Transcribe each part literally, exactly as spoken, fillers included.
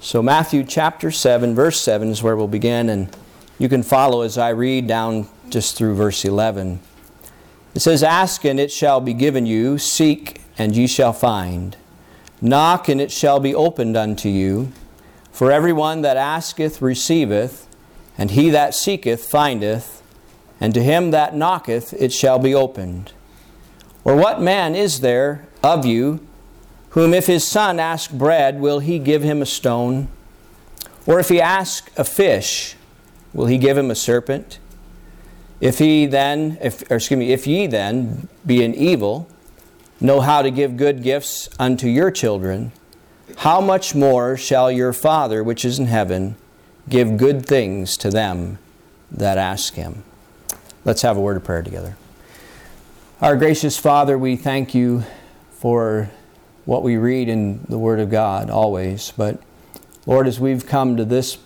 So Matthew chapter seven, verse seven is where we'll begin, and you can follow as I read down just through verse eleven. It says, "Ask, and it shall be given you. Seek, and ye shall find. Knock, and it shall be opened unto you. For everyone that asketh receiveth, and he that seeketh findeth, and to him that knocketh it shall be opened. Or what man is there of you, whom if his son ask bread, will he give him a stone? Or if he ask a fish, will he give him a serpent? If he then, if, or excuse me, if ye then, being evil, know how to give good gifts unto your children, how much more shall your Father which is in heaven give good things to them that ask Him?" Let's have a word of prayer together. Our gracious Father, we thank you for what we read in the Word of God always. But Lord, as we've come to this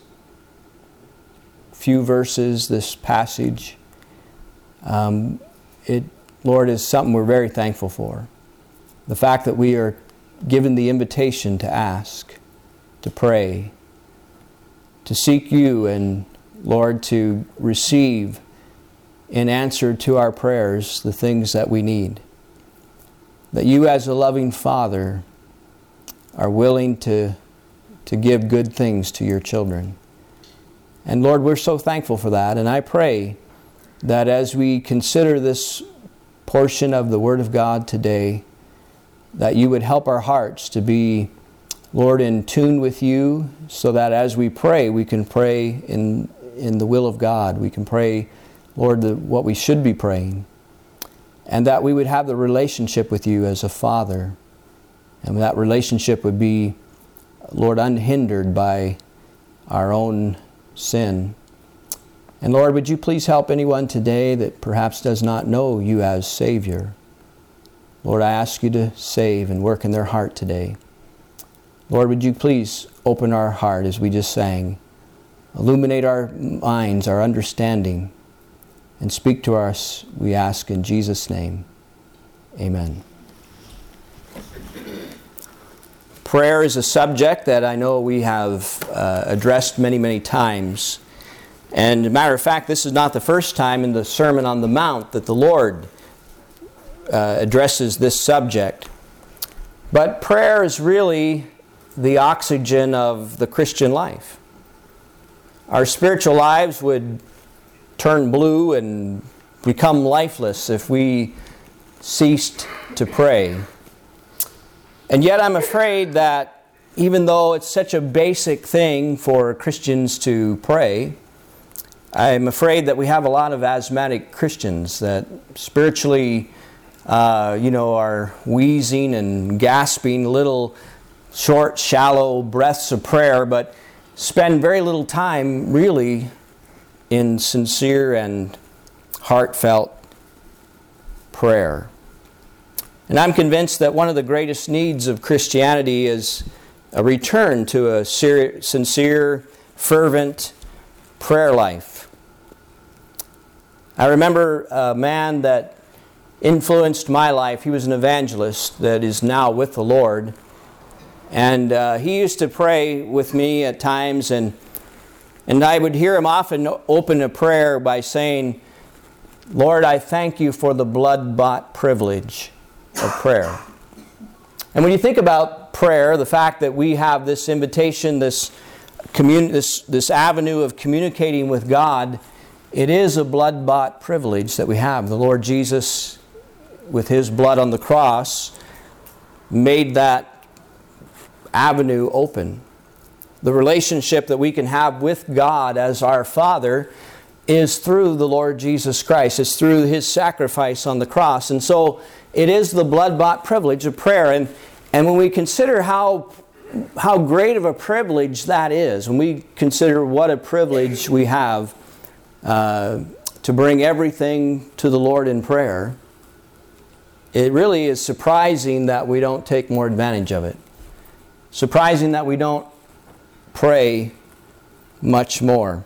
few verses, this passage, um, it, Lord, is something we're very thankful for. The fact that we are given the invitation to ask, to pray, to seek you, and Lord, to receive in answer to our prayers the things that we need. That you as a loving Father are willing to, to give good things to your children. And Lord, we're so thankful for that. And I pray that as we consider this portion of the Word of God today, that you would help our hearts to be, Lord, in tune with you, so that as we pray, we can pray in, in the will of God. We can pray, Lord, the, what we should be praying. And that we would have the relationship with you as a Father. And that relationship would be, Lord, unhindered by our own sin. And Lord, would you please help anyone today that perhaps does not know you as Savior? Lord, I ask you to save and work in their heart today. Lord, would you please open our heart as we just sang. Illuminate our minds, our understanding, and speak to us, we ask in Jesus' name. Amen. Prayer is a subject that I know we have uh, addressed many, many times. And as a matter of fact, this is not the first time in the Sermon on the Mount that the Lord uh, addresses this subject. But prayer is really the oxygen of the Christian life. Our spiritual lives would turn blue and become lifeless if we ceased to pray. And yet I'm afraid that even though it's such a basic thing for Christians to pray, I'm afraid that we have a lot of asthmatic Christians that spiritually, uh, you know, are wheezing and gasping little short, shallow breaths of prayer, but spend very little time really in sincere and heartfelt prayer. And I'm convinced that one of the greatest needs of Christianity is a return to a ser- sincere, fervent prayer life. I remember a man that influenced my life. He was an evangelist that is now with the Lord. And uh, he used to pray with me at times, and And I would hear him often open a prayer by saying, "Lord, I thank you for the blood-bought privilege of prayer." And when you think about prayer, the fact that we have this invitation, this, commun- this, this avenue of communicating with God, it is a blood-bought privilege that we have. The Lord Jesus, with His blood on the cross, made that avenue open. The relationship that we can have with God as our Father is through the Lord Jesus Christ. It's through His sacrifice on the cross. And so it is the blood-bought privilege of prayer. And, and when we consider how, how great of a privilege that is, when we consider what a privilege we have uh, to bring everything to the Lord in prayer, it really is surprising that we don't take more advantage of it. Surprising that we don't pray much more.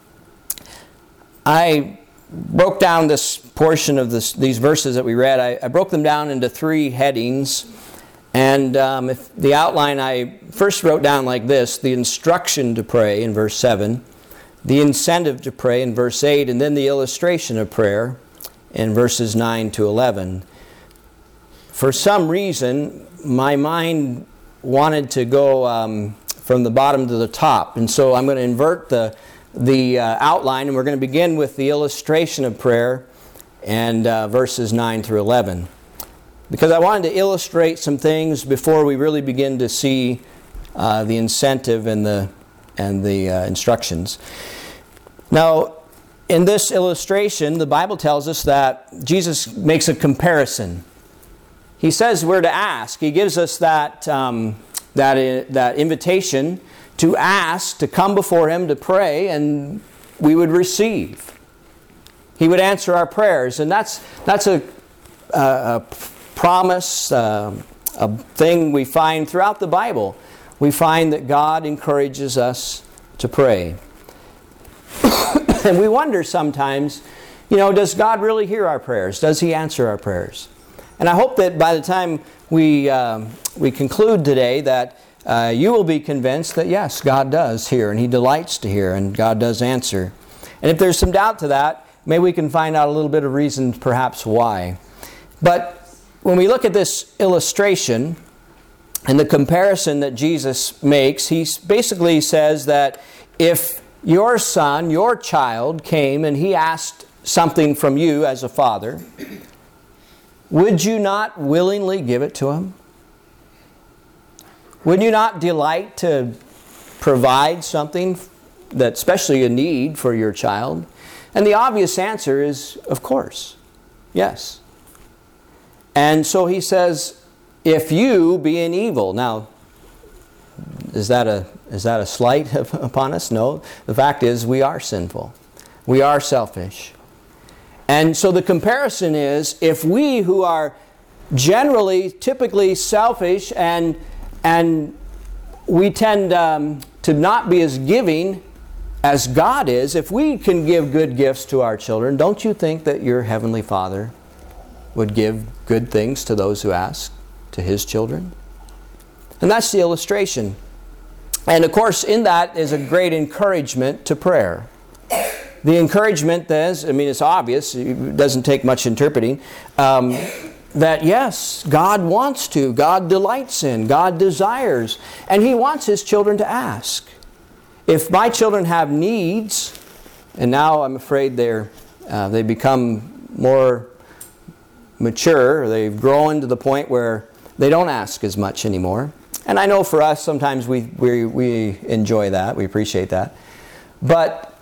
I broke down this portion of this, these verses that we read. I, I broke them down into three headings. And um, if the outline I first wrote down like this: the instruction to pray in verse seven, the incentive to pray in verse eight, and then the illustration of prayer in verses nine to eleven. For some reason, my mind wanted to go um, from the bottom to the top, and so I'm going to invert the the uh, outline, and we're going to begin with the illustration of prayer and uh, verses nine through eleven. Because I wanted to illustrate some things before we really begin to see uh, the incentive and the and the uh, instructions. Now, in this illustration, the Bible tells us that Jesus makes a comparison. He says we're to ask. He gives us that um, that uh, that invitation to ask, to come before Him, to pray, and we would receive. He would answer our prayers, and that's that's a, a, a promise, uh, a thing we find throughout the Bible. We find that God encourages us to pray. And we wonder sometimes, you know, does God really hear our prayers? Does He answer our prayers? And I hope that by the time we um, we conclude today that uh, you will be convinced that yes, God does hear, and He delights to hear, and God does answer. And if there's some doubt to that, maybe we can find out a little bit of reasons perhaps why. But when we look at this illustration and the comparison that Jesus makes, He basically says that if your son, your child came and he asked something from you as a father, would you not willingly give it to him? Would you not delight to provide something that especially a need for your child? And the obvious answer is, of course, yes. And so He says, if you being evil. Now, is that a is that a slight upon us? No. The fact is we are sinful. We are selfish. And so the comparison is, if we who are generally, typically selfish and and we tend um, to not be as giving as God is, if we can give good gifts to our children, don't you think that your Heavenly Father would give good things to those who ask, to His children? And that's the illustration. And of course, in that is a great encouragement to prayer. The encouragement is, I mean, it's obvious, it doesn't take much interpreting, um, that yes, God wants to, God delights in, God desires, and He wants His children to ask. If my children have needs, and now I'm afraid they're uh, they become more mature, they've grown to the point where they don't ask as much anymore. And I know for us, sometimes we, we, we enjoy that, we appreciate that. But,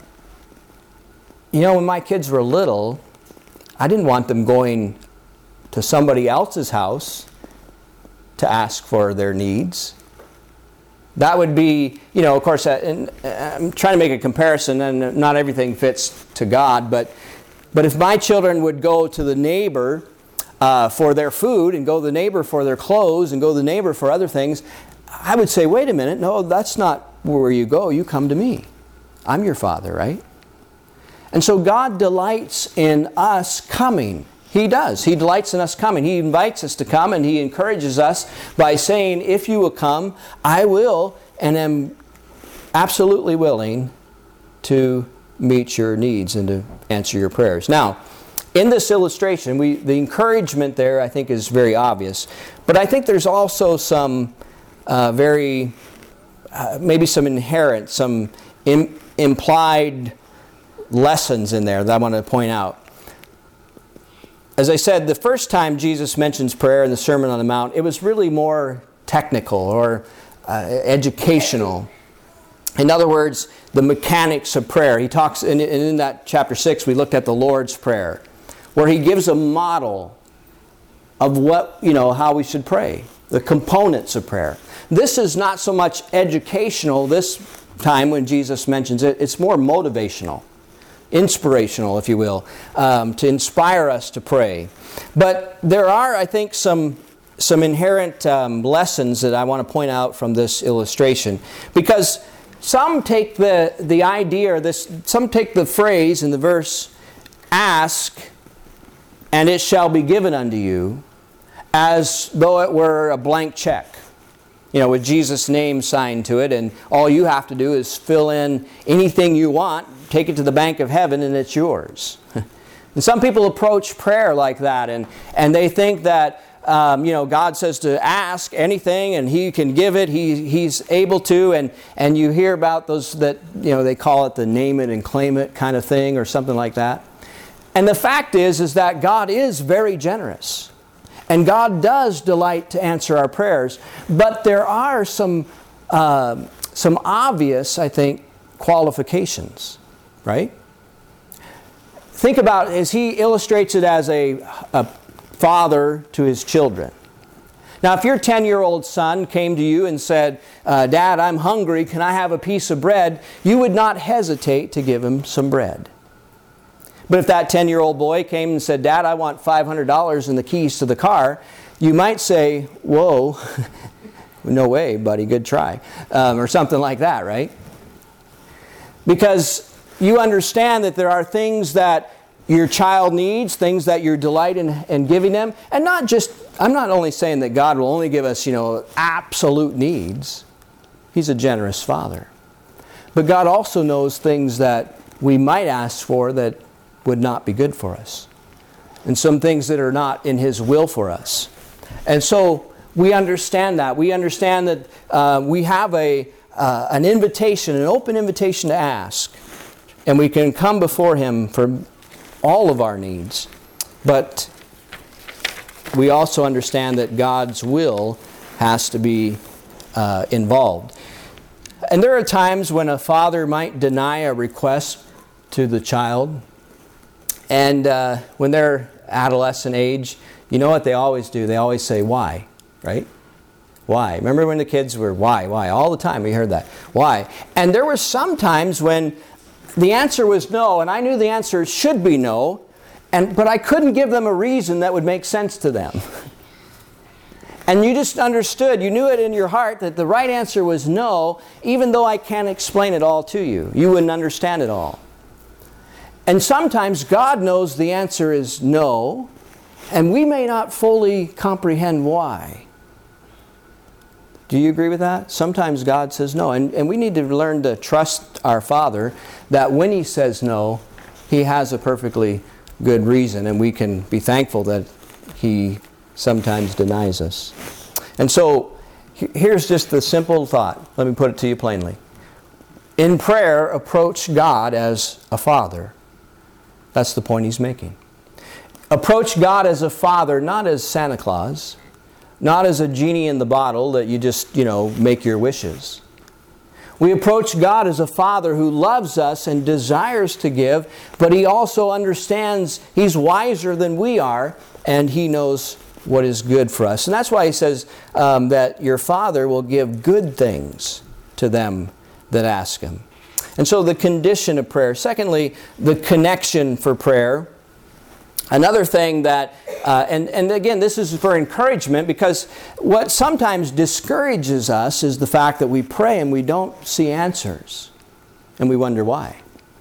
you know, when my kids were little, I didn't want them going to somebody else's house to ask for their needs. That would be, you know, of course, uh, and, uh, I'm trying to make a comparison, and not everything fits to God, but, but if my children would go to the neighbor Uh, for their food, and go to the neighbor for their clothes, and go to the neighbor for other things, I would say, wait a minute, no, that's not where you go. You come to me. I'm your Father, right? And so God delights in us coming. He does. He delights in us coming. He invites us to come, and He encourages us by saying, if you will come, I will, and am absolutely willing to meet your needs and to answer your prayers. Now, in this illustration, we, the encouragement there, I think, is very obvious. But I think there's also some uh, very, uh, maybe some inherent, some im- implied lessons in there that I want to point out. As I said, the first time Jesus mentions prayer in the Sermon on the Mount, it was really more technical or uh, educational. In other words, the mechanics of prayer. He talks, and in, in that chapter six, we looked at the Lord's Prayer, where He gives a model of what, you know, how we should pray, the components of prayer. This is not so much educational this time when Jesus mentions it. It's more motivational, inspirational, if you will, um, to inspire us to pray. But there are, I think, some some inherent um, lessons that I want to point out from this illustration, because some take the the idea, or this, some take the phrase in the verse, "Ask, and it shall be given unto you," as though it were a blank check, you know, with Jesus' name signed to it, and all you have to do is fill in anything you want, take it to the bank of heaven, and it's yours. And some people approach prayer like that, and, and they think that, um, you know, God says to ask anything, and He can give it. He, he's able to, and, and you hear about those that, you know, they call it the name it and claim it kind of thing, or something like that. And the fact is, is that God is very generous. And God does delight to answer our prayers. But there are some, uh, some obvious, I think, qualifications, right? Think about, as he illustrates it as a, a father to his children. Now, if your ten-year-old son came to you and said, uh, Dad, I'm hungry, can I have a piece of bread? You would not hesitate to give him some bread. But if that ten-year-old boy came and said, Dad, I want five hundred dollars and the keys to the car, you might say, whoa, no way, buddy, good try. Um, or something like that, right? Because you understand that there are things that your child needs, things that you delight in, in giving them. And not just, I'm not only saying that God will only give us, you know, absolute needs. He's a generous Father. But God also knows things that we might ask for that would not be good for us. And some things that are not in His will for us. And so we understand that. We understand that uh, we have a uh, an invitation, an open invitation to ask. And we can come before Him for all of our needs. But we also understand that God's will has to be uh, involved. And there are times when a father might deny a request to the child. And uh, when they're adolescent age, you know what they always do? They always say, why? Right? Why? Remember when the kids were, why? Why? All the time we heard that. Why? And there were some times when the answer was no, and I knew the answer should be no, and but I couldn't give them a reason that would make sense to them. And you just understood, you knew it in your heart that the right answer was no, even though I can't explain it all to you. You wouldn't understand it all. And sometimes God knows the answer is no, and we may not fully comprehend why. Do you agree with that? Sometimes God says no, and, and we need to learn to trust our Father that when He says no, He has a perfectly good reason, and we can be thankful that He sometimes denies us. And so, here's just the simple thought. Let me put it to you plainly. In prayer, approach God as a Father. That's the point he's making. Approach God as a Father, not as Santa Claus, not as a genie in the bottle that you just, you know, make your wishes. We approach God as a Father who loves us and desires to give, but He also understands He's wiser than we are, and He knows what is good for us. And that's why He says um, that your Father will give good things to them that ask Him. And so the condition of prayer. Secondly, the connection for prayer. Another thing that, uh, and, and again, this is for encouragement, because what sometimes discourages us is the fact that we pray and we don't see answers. And we wonder why.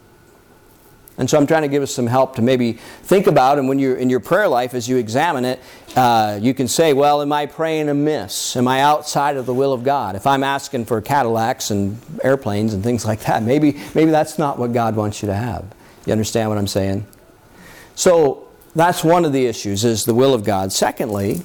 And so I'm trying to give us some help to maybe think about, and when you're in your prayer life, as you examine it, uh, you can say, well, am I praying amiss? Am I outside of the will of God? If I'm asking for Cadillacs and airplanes and things like that, maybe, maybe that's not what God wants you to have. You understand what I'm saying? So that's one of the issues, is the will of God. Secondly,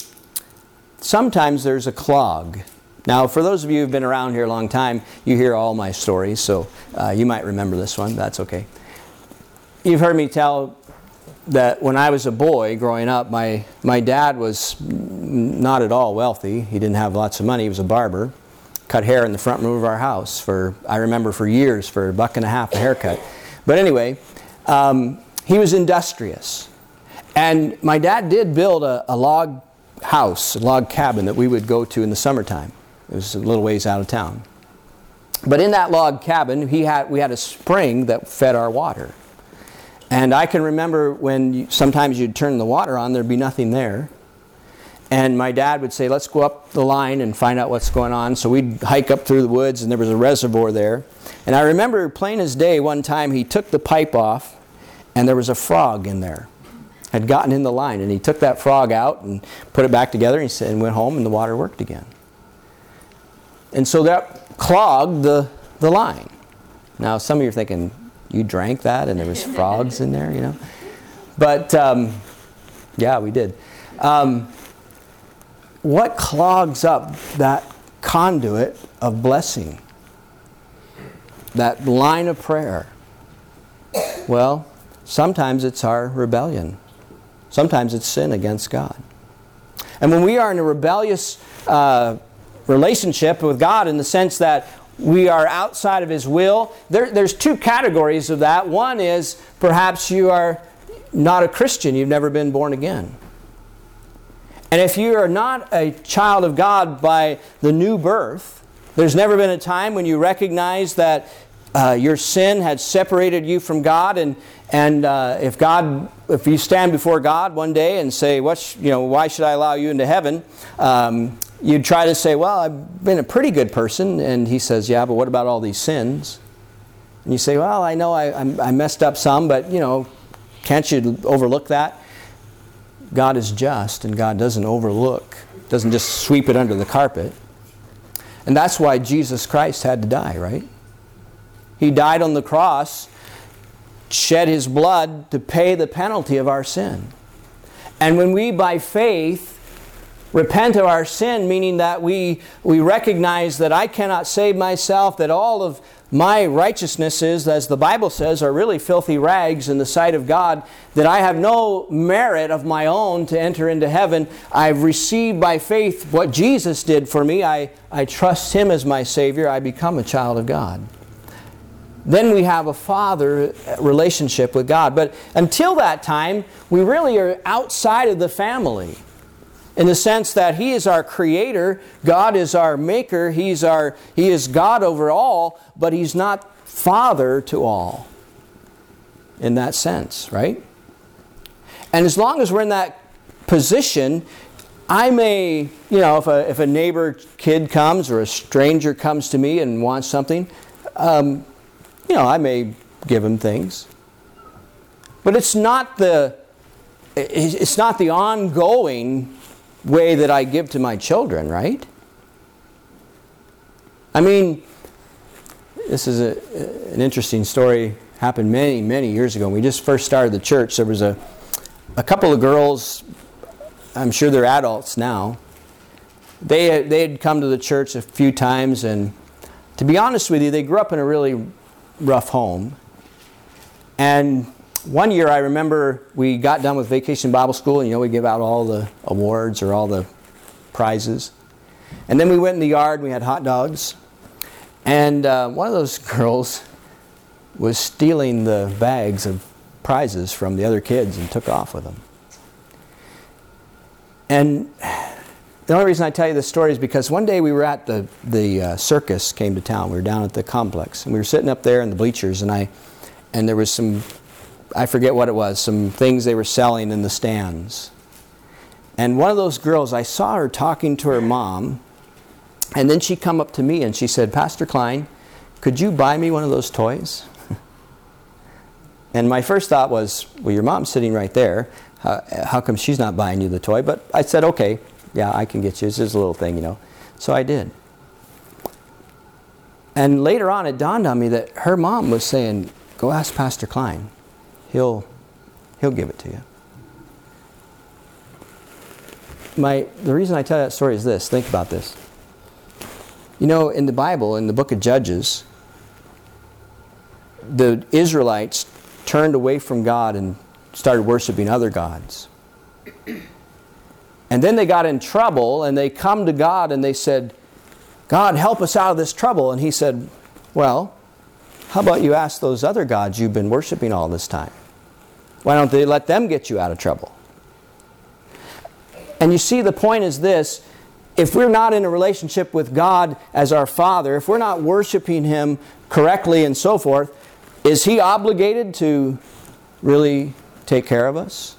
sometimes there's a clog. Now, for those of you who've been around here a long time, you hear all my stories, so uh, you might remember this one. That's okay. You've heard me tell that when I was a boy growing up, my, my dad was not at all wealthy. He didn't have lots of money. He was a barber. Cut hair in the front room of our house for, I remember for years, for a buck and a half a haircut. But anyway, um, he was industrious. And my dad did build a, a log house, a log cabin that we would go to in the summertime. It was a little ways out of town. But in that log cabin, he had, we had a spring that fed our water. And I can remember when you, sometimes you'd turn the water on, there'd be nothing there. And my dad would say, let's go up the line and find out what's going on. So we'd hike up through the woods, and there was a reservoir there. And I remember plain as day, one time he took the pipe off, and there was a frog in there. had gotten in the line, and he took that frog out and put it back together, and he said, and went home, and the water worked again. And so that clogged the, the line. Now, some of you are thinking, you drank that and there was frogs in there, you know? But, um, yeah, we did. Um, what clogs up that conduit of blessing? That line of prayer? Well, sometimes it's our rebellion. Sometimes it's sin against God. And when we are in a rebellious uh, relationship with God, in the sense that we are outside of His will, there, there's two categories of that. One is perhaps you are not a Christian. You've never been born again. And if you are not a child of God by the new birth, there's never been a time when you recognize that uh, your sin had separated you from God, and and uh, if God, if you stand before God one day and say, "What's you know, why should I allow you into heaven?" Um, you'd try to say, "Well, I've been a pretty good person," and He says, "Yeah, but what about all these sins?" And you say, "Well, I know I, I messed up some, but you know, can't you overlook that?" God is just, and God doesn't overlook, doesn't just sweep it under the carpet. And that's why Jesus Christ had to die, right? He died on the cross, shed His blood to pay the penalty of our sin. And when we, by faith, repent of our sin, meaning that we, we recognize that I cannot save myself, that all of my righteousnesses, as the Bible says, are really filthy rags in the sight of God, that I have no merit of my own to enter into heaven. I've received by faith what Jesus did for me. I, I trust Him as my Savior. I become a child of God. Then we have a father relationship with God. But until that time, we really are outside of the family, in the sense that He is our creator, God is our maker, He's our, He is God over all, but He's not Father to all in that sense, right? And as long as we're in that position, I may, you know, if a, if a neighbor kid comes or a stranger comes to me and wants something, um, you know, I may give him things. But it's not the, it's not the ongoing way that I give to my children, right? I mean, this is a, an interesting story. Happened many, many years ago. When we just first started the church, there was a, a couple of girls, I'm sure they're adults now. They, they had come to the church a few times, and to be honest with you, they grew up in a really rough home. And one year I remember we got done with Vacation Bible School, and you know, we give out all the awards or all the prizes. And then we went in the yard and we had hot dogs. And uh, one of those girls was stealing the bags of prizes from the other kids and took off with them. And the only reason I tell you this story is because one day we were at the, the uh, circus came to town. We were down at the complex. And we were sitting up there in the bleachers, and I, and there was some, I forget what it was, some things they were selling in the stands. And one of those girls, I saw her talking to her mom, and then she come up to me and she said, "Pastor Klein, could you buy me one of those toys?" And my first thought was, well, your mom's sitting right there. How, how come she's not buying you the toy? But I said, okay, yeah, I can get you. This is a little thing, you know. So I did. And later on, it dawned on me that her mom was saying, "Go ask Pastor Klein. He'll, he'll give it to you." My, the reason I tell that story is this. Think about this. You know, in the Bible, in the book of Judges, the Israelites turned away from God and started worshiping other gods. And then they got in trouble, and they come to God and they said, "God, help us out of this trouble." And He said, "Well, how about you ask those other gods you've been worshiping all this time? Why don't they let them get you out of trouble?" And you see, the point is this: if we're not in a relationship with God as our Father, if we're not worshiping Him correctly and so forth, is He obligated to really take care of us?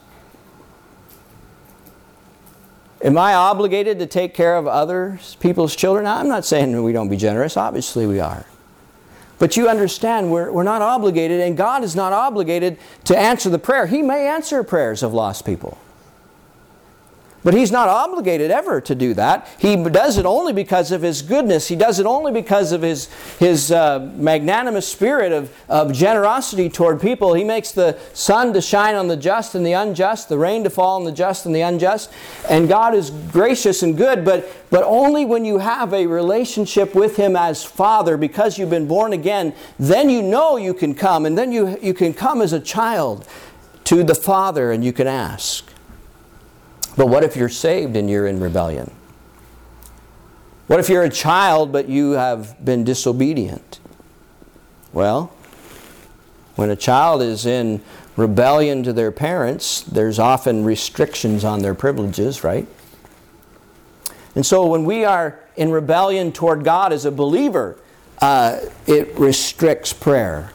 Am I obligated to take care of other people's children? I'm not saying we don't be generous. Obviously we are. But you understand we're, we're not obligated, and God is not obligated to answer the prayer. He may answer prayers of lost people. But He's not obligated ever to do that. He does it only because of His goodness. He does it only because of His, his uh, magnanimous spirit of, of generosity toward people. He makes the sun to shine on the just and the unjust, the rain to fall on the just and the unjust. And God is gracious and good, but, but only when you have a relationship with Him as Father, because you've been born again, then you know you can come. And then you, you can come as a child to the Father and you can ask. But what if you're saved and you're in rebellion? What if you're a child but you have been disobedient? Well, when a child is in rebellion to their parents, there's often restrictions on their privileges, right? And so when we are in rebellion toward God as a believer, uh, it restricts prayer.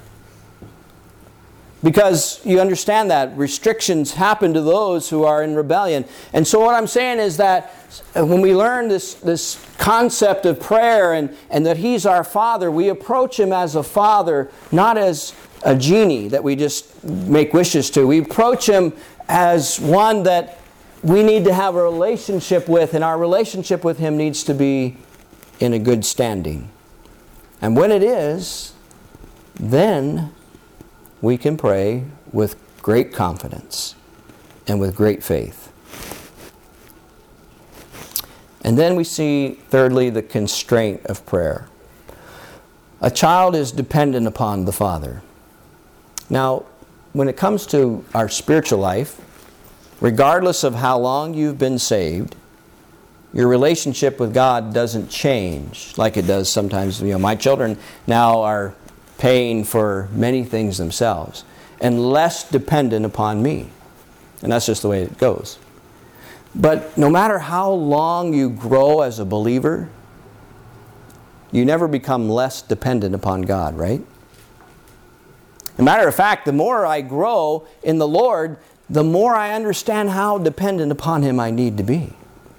Because you understand that restrictions happen to those who are in rebellion. And so what I'm saying is that when we learn this, this concept of prayer and, and that He's our Father, we approach Him as a Father, not as a genie that we just make wishes to. We approach Him as one that we need to have a relationship with, and our relationship with Him needs to be in a good standing. And when it is, then we can pray with great confidence and with great faith. And then we see, thirdly, the constraint of prayer. A child is dependent upon the Father. Now, when it comes to our spiritual life, regardless of how long you've been saved, your relationship with God doesn't change like it does sometimes. You know, my children now are paying for many things themselves and less dependent upon me. And that's just the way it goes. But no matter how long you grow as a believer, you never become less dependent upon God, right? As a matter of fact, the more I grow in the Lord, the more I understand how dependent upon Him I need to be.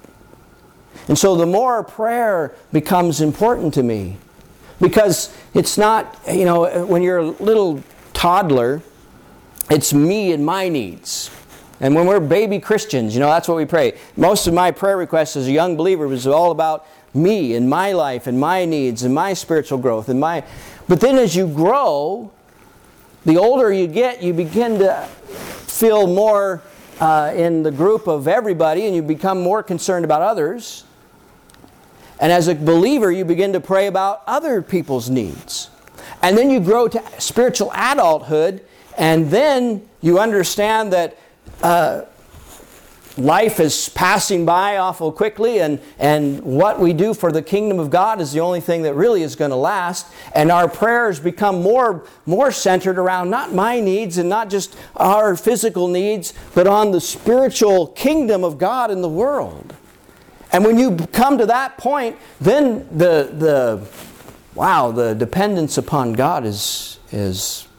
And so the more prayer becomes important to me. Because it's not, you know, when you're a little toddler, it's me and my needs. And when we're baby Christians, you know, that's what we pray. Most of my prayer requests as a young believer was all about me and my life and my needs and my spiritual growth and my. But then as you grow, the older you get, you begin to feel more uh, in the group of everybody, and you become more concerned about others. And as a believer, you begin to pray about other people's needs. And then you grow to spiritual adulthood, and then you understand that uh, life is passing by awful quickly, and, and what we do for the kingdom of God is the only thing that really is going to last. And our prayers become more, more centered around not my needs and not just our physical needs, but on the spiritual kingdom of God in the world. And when you come to that point, then the the wow, the dependence upon God is is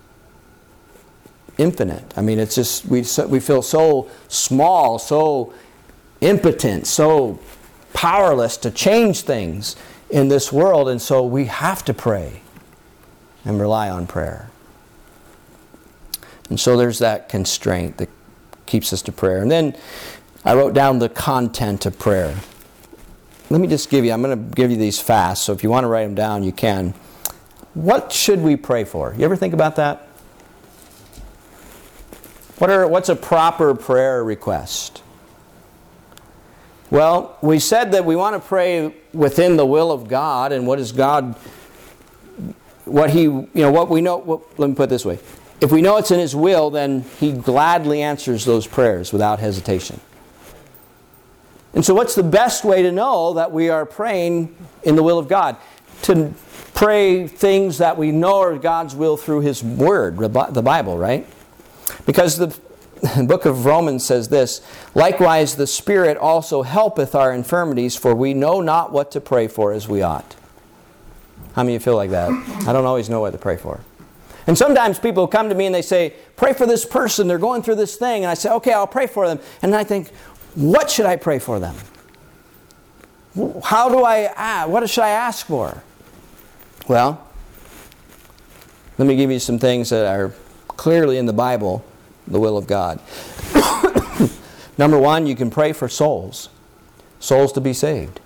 infinite. I mean, it's just we we feel so small, so impotent, so powerless to change things in this world, and so we have to pray and rely on prayer. And so there's that constraint that keeps us to prayer. And then I wrote down the content of prayer. Let me just give you, I'm going to give you these fast, so if you want to write them down, you can. What should we pray for? You ever think about that? What are, what's a proper prayer request? Well, we said that we want to pray within the will of God, and what is God, what He, you know, what we know, what, let me put it this way. If we know it's in His will, then He gladly answers those prayers without hesitation. And so what's the best way to know that we are praying in the will of God? To pray things that we know are God's will through His Word, the Bible, right? Because the book of Romans says this, likewise the Spirit also helpeth our infirmities, for we know not what to pray for as we ought. How many of you feel like that? I don't always know what to pray for. And sometimes people come to me and they say, pray for this person, they're going through this thing. And I say, okay, I'll pray for them. And I think, what should I pray for them? How do I, ah, what should I ask for? Well, Let me give you some things that are clearly in the Bible, the will of God. Number one, you can pray for souls. Souls to be saved.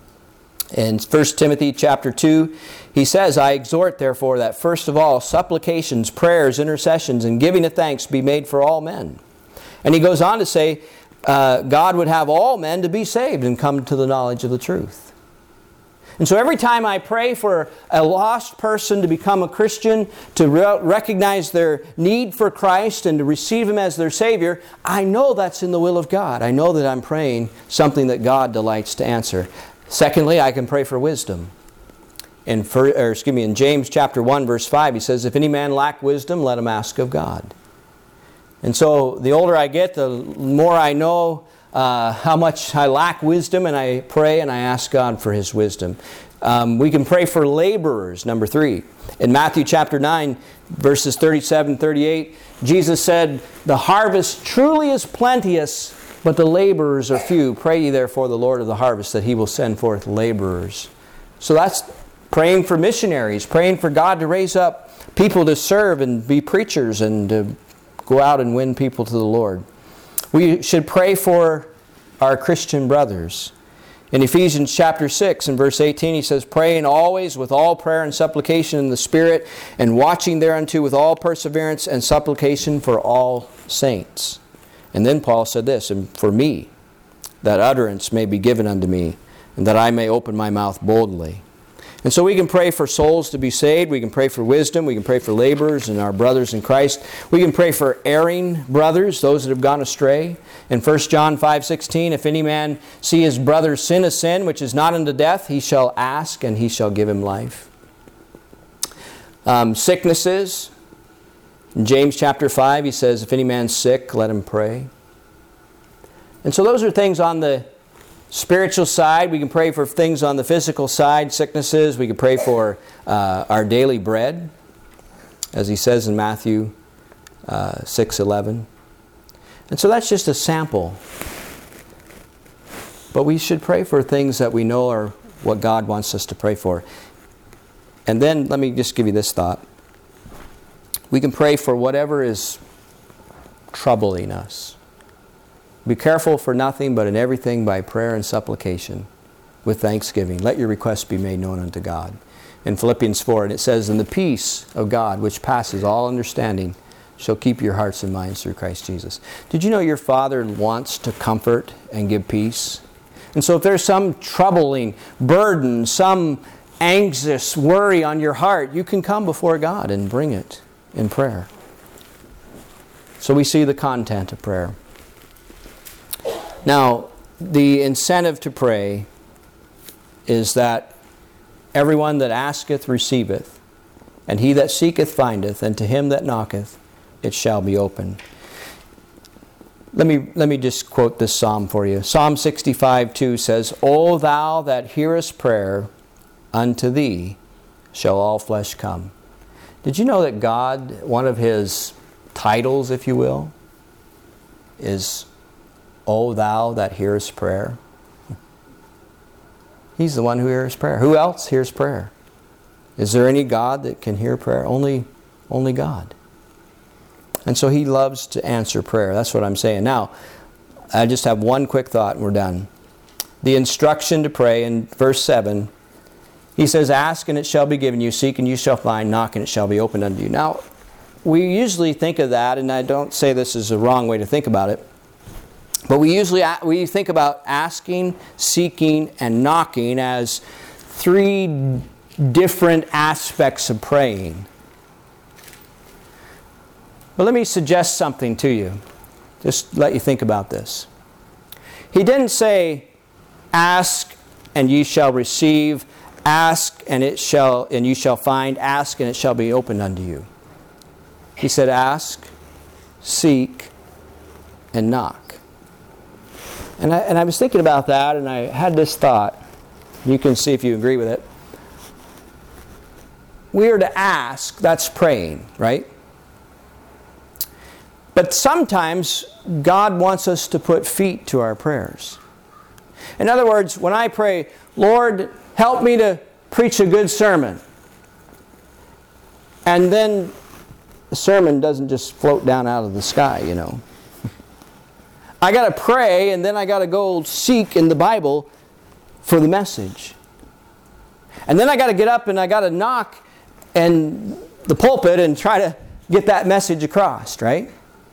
In First Timothy chapter two, he says, I exhort therefore that first of all supplications, prayers, intercessions, and giving of thanks be made for all men. And he goes on to say, uh, God would have all men to be saved and come to the knowledge of the truth. And so every time I pray for a lost person to become a Christian, to re- recognize their need for Christ and to receive Him as their Savior, I know that's in the will of God. I know that I'm praying something that God delights to answer. Secondly, I can pray for wisdom. In, for, or excuse me, in James chapter one, verse five, he says, if any man lack wisdom, let him ask of God. And so the older I get, the more I know Uh, how much I lack wisdom, and I pray and I ask God for His wisdom. Um, we can pray for laborers, number three. In Matthew chapter nine, verses thirty-seven, thirty-eight, Jesus said, the harvest truly is plenteous, but the laborers are few. Pray ye therefore the Lord of the harvest that He will send forth laborers. So that's praying for missionaries, praying for God to raise up people to serve and be preachers and to go out and win people to the Lord. We should pray for our Christian brothers. In Ephesians chapter six and verse eighteen, he says, praying always with all prayer and supplication in the Spirit, and watching thereunto with all perseverance and supplication for all saints. And then Paul said this, and for me, that utterance may be given unto me, and that I may open my mouth boldly. And so we can pray for souls to be saved. We can pray for wisdom. We can pray for laborers and our brothers in Christ. We can pray for erring brothers, those that have gone astray. In First John five sixteen, if any man see his brother sin a sin which is not unto death, he shall ask, and he shall give him life. Um, sicknesses. In James chapter five, he says, if any man's sick, let him pray. And so those are things on the spiritual side. We can pray for things on the physical side, sicknesses. We can pray for uh, our daily bread, as he says in Matthew uh, six eleven. And so that's just a sample. But we should pray for things that we know are what God wants us to pray for. And then let me just give you this thought. We can pray for whatever is troubling us. Be careful for nothing, but in everything by prayer and supplication with thanksgiving. Let your requests be made known unto God. In Philippians four, and it says, and the peace of God, which passes all understanding, shall keep your hearts and minds through Christ Jesus. Did you know your Father wants to comfort and give peace? And so if there's some troubling burden, some anxious worry on your heart, you can come before God and bring it in prayer. So we see the content of prayer. Now, the incentive to pray is that everyone that asketh receiveth, and he that seeketh findeth, and to him that knocketh it shall be opened. Let me, let me just quote this psalm for you. Psalm sixty-five two says, O thou that hearest prayer, unto thee shall all flesh come. Did you know that God, one of His titles, if you will, is O thou that hearest prayer? He's the one who hears prayer. Who else hears prayer? Is there any God that can hear prayer? Only, only God. And so He loves to answer prayer. That's what I'm saying. Now, I just have one quick thought and we're done. The instruction to pray in verse seven, he says, ask and it shall be given you, seek and you shall find, knock and it shall be opened unto you. Now, we usually think of that, and I don't say this is a wrong way to think about it, but we usually we think about asking, seeking, and knocking as three different aspects of praying. But let me suggest something to you. Just let you think about this. He didn't say, ask and ye shall receive, ask and it shall and you shall find, ask and it shall be opened unto you. He said, ask, seek, and knock. And I, and I was thinking about that, and I had this thought. You can see if you agree with it. We are to ask, that's praying, right? But sometimes God wants us to put feet to our prayers. In other words, when I pray, Lord, help me to preach a good sermon, And then the sermon doesn't just float down out of the sky, you know. I got to pray, and then I got to go seek in the Bible for the message. And then I got to get up and I got to knock and the pulpit and try to get that message across, right?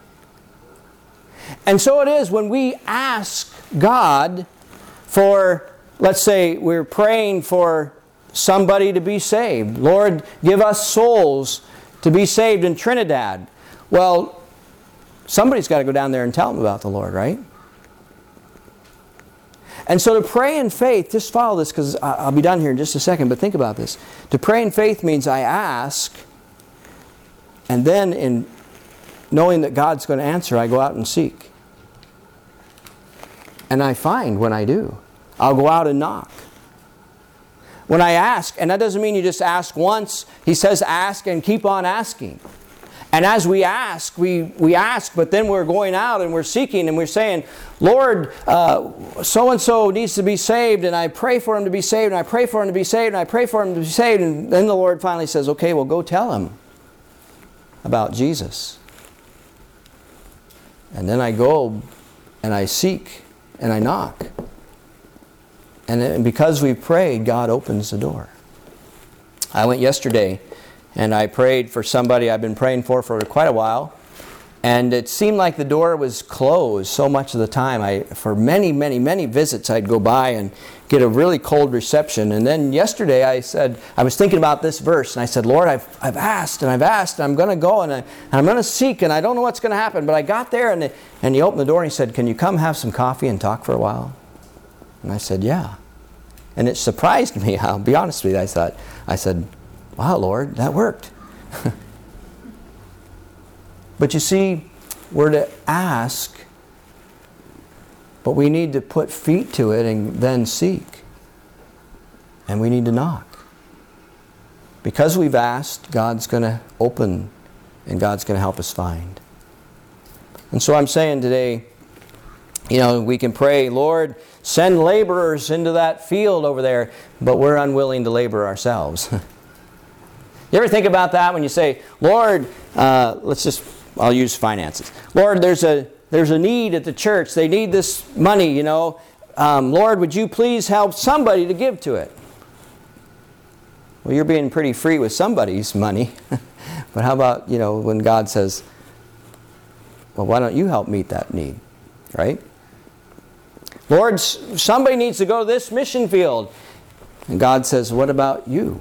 And so it is when we ask God for, let's say we're praying for somebody to be saved. Lord, give us souls to be saved in Trinidad. Well, somebody's got to go down there and tell them about the Lord, right? And so to pray in faith, just follow this because I'll be done here in just a second, but think about this. To pray in faith means I ask, and then in knowing that God's going to answer, I go out and seek. And I find when I do. I'll go out and knock. When I ask, and that doesn't mean you just ask once. He says ask and keep on asking. And as we ask, we, we ask, but then we're going out and we're seeking and we're saying, Lord, uh, so-and-so needs to be saved, and I pray for him to be saved, and I pray for him to be saved, and I pray for him to be saved. And then the Lord finally says, okay, well, go tell him about Jesus. And then I go and I seek and I knock. And because we've prayed, God opens the door. I went yesterday and I prayed for somebody I've been praying for for quite a while. And it seemed like the door was closed so much of the time. I, for many, many, many visits, I'd go by and get a really cold reception. And then yesterday I said, I was thinking about this verse. And I said, Lord, I've, I've asked and I've asked. And I'm going to go and, I, and I'm going to seek. And I don't know what's going to happen. But I got there and, and he opened the door and he said, can you come have some coffee and talk for a while? And I said, yeah. And it surprised me. I'll be honest with you. I thought, I said, wow, Lord, that worked. But you see, we're to ask, but we need to put feet to it and then seek. And we need to knock. Because we've asked, God's going to open and God's going to help us find. And so I'm saying today, you know, we can pray, Lord, send laborers into that field over there, but we're unwilling to labor ourselves. You ever think about that when you say, Lord, uh, let's just, I'll use finances. Lord, there's a there's a need at the church. They need this money, you know. Um, Lord, would you please help somebody to give to it? Well, you're being pretty free with somebody's money. But how about, you know, when God says, well, why don't you help meet that need? Right? Lord, somebody needs to go to this mission field. And God says, what about you?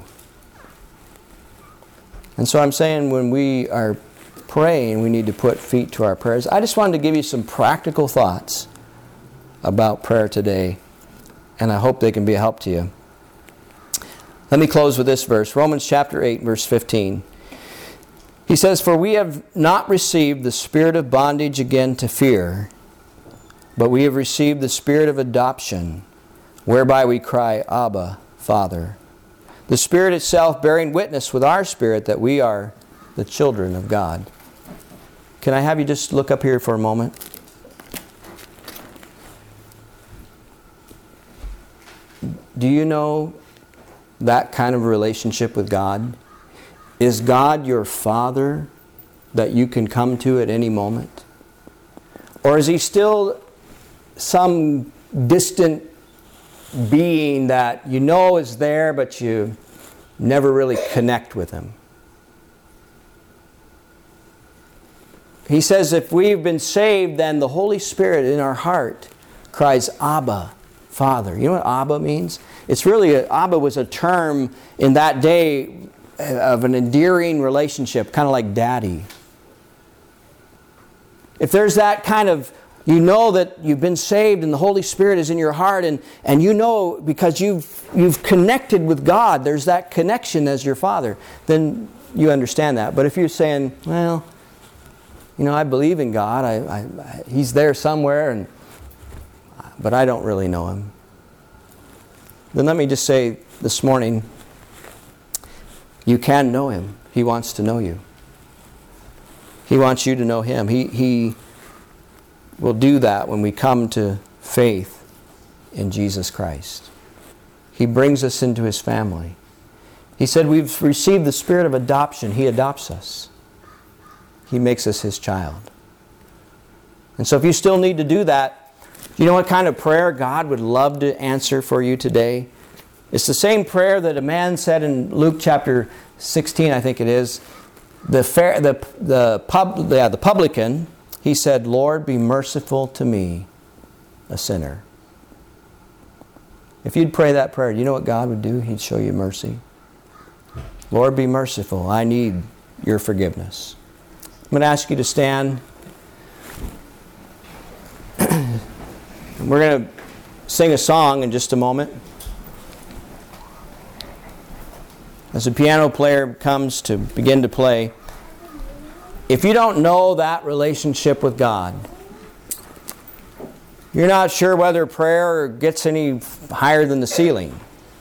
And so I'm saying when we are praying, we need to put feet to our prayers. I just wanted to give you some practical thoughts about prayer today, and I hope they can be a help to you. Let me close with this verse, Romans chapter eight, verse fifteen. He says, for we have not received the spirit of bondage again to fear, but we have received the spirit of adoption, whereby we cry, Abba, Father. The Spirit itself bearing witness with our spirit that we are the children of God. Can I have you just look up here for a moment? Do you know that kind of relationship with God? Is God your Father that you can come to at any moment? Or is He still some distant being that you know is there, but you never really connect with Him? He says if we've been saved, then the Holy Spirit in our heart cries, Abba, Father. You know what Abba means? It's really, a, Abba was a term in that day of an endearing relationship, kind of like daddy. If there's that kind of, you know that you've been saved and the Holy Spirit is in your heart, and, and you know because you've, you've connected with God, there's that connection as your Father, then you understand that. But if you're saying, well, you know, I believe in God, I, I, I, He's there somewhere, and but I don't really know Him, then let me just say this morning, you can know Him. He wants to know you. He wants you to know Him. He, he will do that when we come to faith in Jesus Christ. He brings us into His family. He said we've received the spirit of adoption. He adopts us. He makes us His child. And so if you still need to do that, you know what kind of prayer God would love to answer for you today? It's the same prayer that a man said in Luke chapter sixteen, I think it is. The fair, the the pub, yeah, the publican, he said, "Lord, be merciful to me, a sinner." If you'd pray that prayer, you know what God would do? He'd show you mercy. Lord, be merciful. I need your forgiveness. I'm going to ask you to stand. We're going to sing a song in just a moment. As the piano player comes to begin to play, if you don't know that relationship with God, you're not sure whether prayer gets any higher than the ceiling.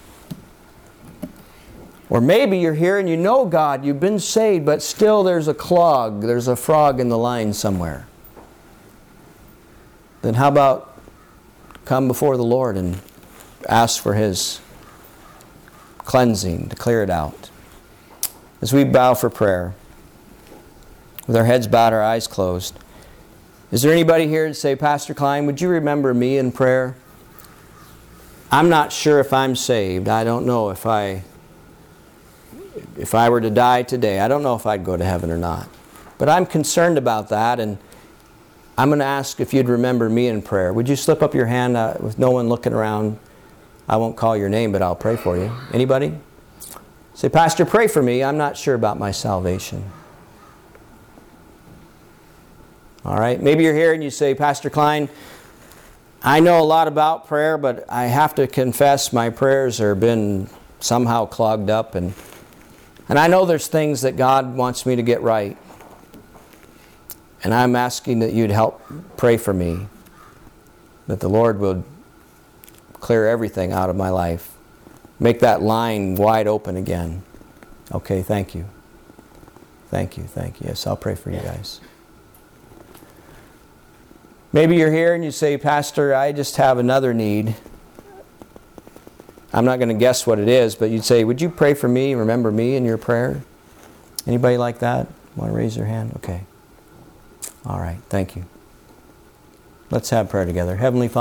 Or maybe you're here and you know God, you've been saved, but still there's a clog, there's a frog in the line somewhere. Then how about come before the Lord and ask for His cleansing to clear it out. As we bow for prayer, with our heads bowed, our eyes closed, is there anybody here to say, Pastor Klein, would you remember me in prayer? I'm not sure if I'm saved. I don't know if I if I were to die today. I don't know if I'd go to heaven or not. But I'm concerned about that, and I'm going to ask if you'd remember me in prayer. Would you slip up your hand uh, with no one looking around? I won't call your name, but I'll pray for you. Anybody? Say, Pastor, pray for me. I'm not sure about my salvation. All right. Maybe you're here and you say, Pastor Klein, I know a lot about prayer, but I have to confess my prayers have been somehow clogged up. And, and I know there's things that God wants me to get right. And I'm asking that you'd help pray for me, that the Lord would clear everything out of my life. Make that line wide open again. Okay, thank you. Thank you, thank you. Yes, I'll pray for you guys. Maybe you're here and you say, Pastor, I just have another need. I'm not going to guess what it is, but you'd say, would you pray for me, remember me in your prayer? Anybody like that? Want to raise your hand? Okay. All right, thank you. Let's have prayer together. Heavenly Father,